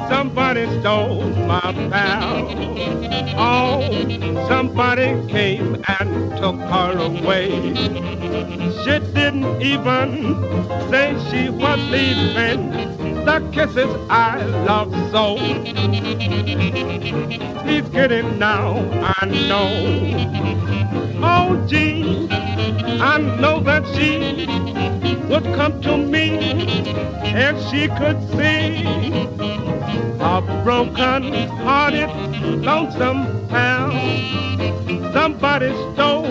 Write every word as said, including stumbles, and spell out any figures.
Somebody stole my pal. Oh, somebody came and took her away. She didn't even say she was leaving. The kisses I love so. He's getting now, I know. Oh, gee, I know that she would come to me if she could see a broken-hearted, lonesome town. Somebody stole